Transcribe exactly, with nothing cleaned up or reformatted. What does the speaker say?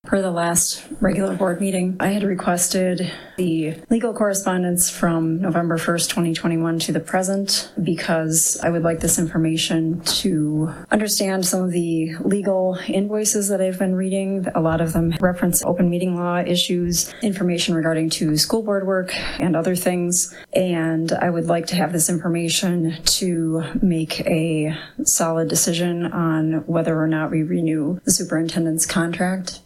Per the last regular board meeting, I had requested the legal correspondence from November first, twenty twenty-one to the present because I would like this information to understand some of the legal invoices that I've been reading. A lot of them reference open meeting law issues, information regarding to school board work and other things. And I would like to have this information to make a solid decision on whether or not we renew the superintendent's contract.